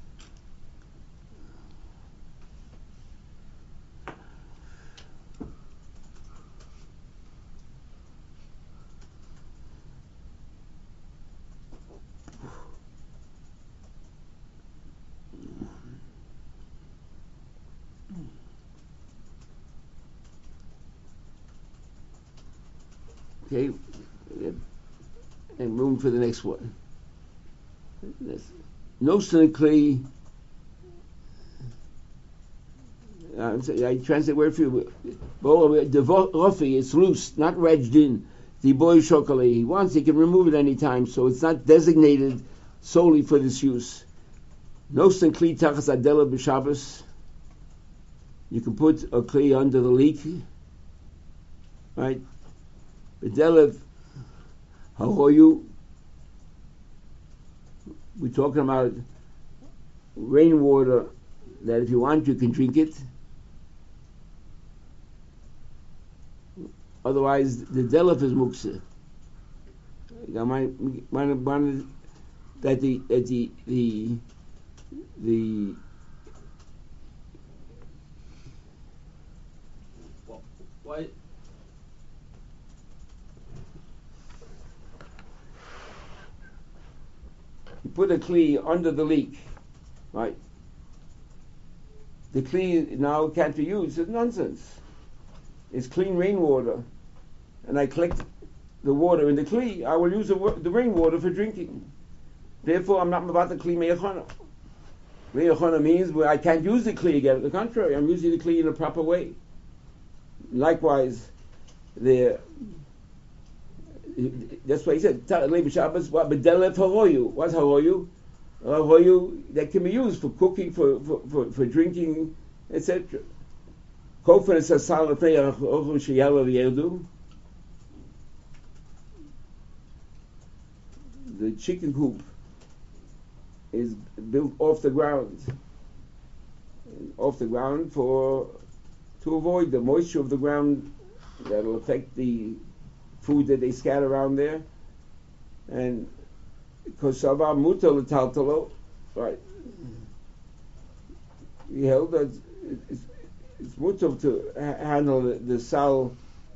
Speaker 1: Okay, and room for the next one. Notion kli. I translate word for you. The rofi is loose, not wedged in. The boy chocolate he wants, he can remove it anytime, so it's not designated solely for this use. Notion kli tachas adela b'Shabbos. You can put a kli under the leak, right? B'delev hahoyu. We're talking about rainwater that if you want you can drink it. Otherwise the delef is muktzah. That the
Speaker 2: why?
Speaker 1: You put a kli under the leak, right? The kli now can't be used. It's nonsense. It's clean rainwater, and I collect the water in the kli. I will use the rainwater for drinking. Therefore, I'm not about the kli me'echana. Me'echana means where I can't use the kli again. On the contrary, I'm using the kli in a proper way. Likewise, that's why he said, Shabbos, what? B'delef haroyu. What's haroyu? Haroyu that can be used for cooking, for drinking, etc. Kofen is a salad the chicken coop is built off the ground to avoid the moisture of the ground that'll affect the food that they scatter around there. And kosava mutal taltalo, right? He held that it's mutal to handle the sal.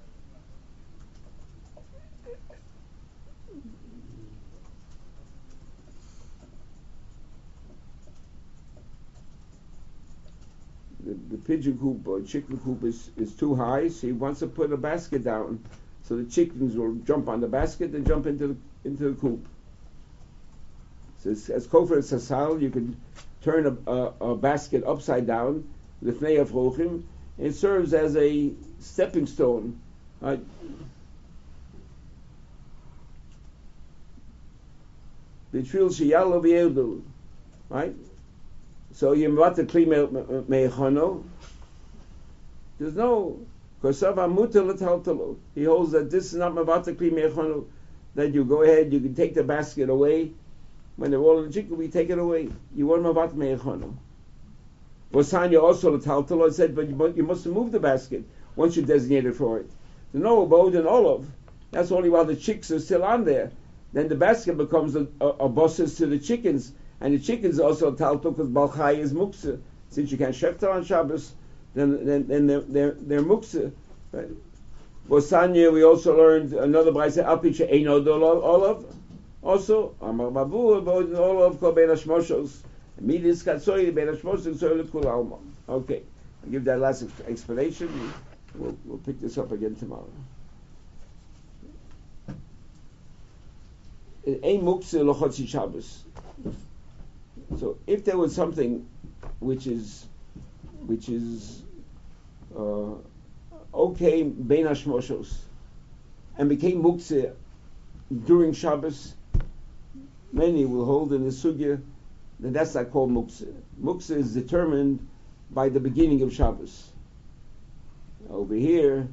Speaker 1: The pigeon coop or chicken coop is too high, so he wants to put a basket down so the chickens will jump on the basket and jump into the coop. So as kofer sasal, you can turn a basket upside down, lifnei avrochim, and it serves as a stepping stone. Right? B'tril sheyalo v'yeldu, right? So you want the kli me'echano. There's no kosava mutal taltalo. He holds that this is not mavata kli me'echano. That you go ahead, you can take the basket away. When they're all in the chicken, we take it away. You want mavat me'echano. Bosanya also taltalo said, but you must remove the basket once you designate it for it. The no abode and olive. That's only while the chicks are still on there. Then the basket becomes a bosses to the chickens. And the chickens also talto because balchai is muksa. Since you can't shefta on Shabbos, then they're muksa. Right? Bosanya, we also learned another brayse apicha eino olav. Also, amar babu about olav kol ben hashmoshos. Midis katsoy ben hashmoshos soy lekul alma. Okay, I'll give that last explanation. We'll pick this up again tomorrow. Ein muksa lochotzi Shabbos. So if there was something which is okay bein hashmoshos and became muktzeh during Shabbos, many will hold in the sugya that that's not called muktzeh. Muktzeh is determined by the beginning of Shabbos. Over here,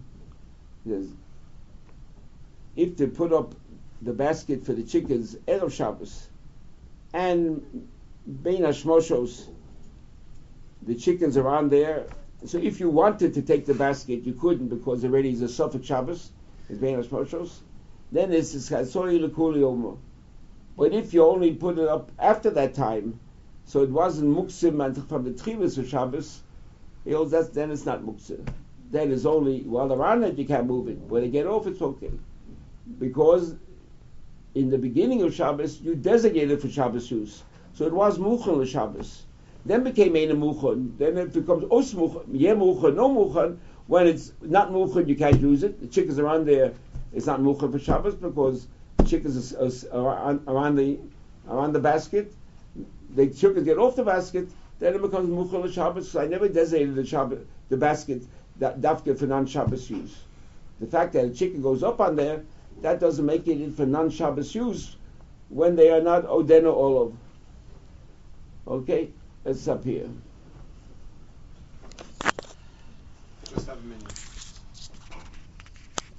Speaker 1: if they put up the basket for the chickens Erev Shabbos, and bein hashmoshos, the chickens are on there. So if you wanted to take the basket, you couldn't because already is a Suffolk Shabbos, it's bein hashmoshos. Then it's chatzoi lekuli omer. But if you only put it up after that time, so it wasn't muktzeh from the tchilas of Shabbos, then it's not muktzeh. Then it's only while they're on it you can't move it. When they get off, it's okay, because in the beginning of Shabbos you designated for Shabbos use, so it was muchen l'Shabbos. Then became ein muchen. Then it becomes os muchen, ye muchen, no muchen. When it's not muchen, you can't use it. The chickens are on there. It's not muchen for Shabbos because the chickens are on the basket. The chickens get off the basket. Then it becomes muchen l'Shabbos. So I never designated the basket that dafka for non-Shabbos use. The fact that a chicken goes up on there, that doesn't make it for non-Shabbos use when they are not odeno olav. Okay, let's stop here.
Speaker 5: Just have a minute.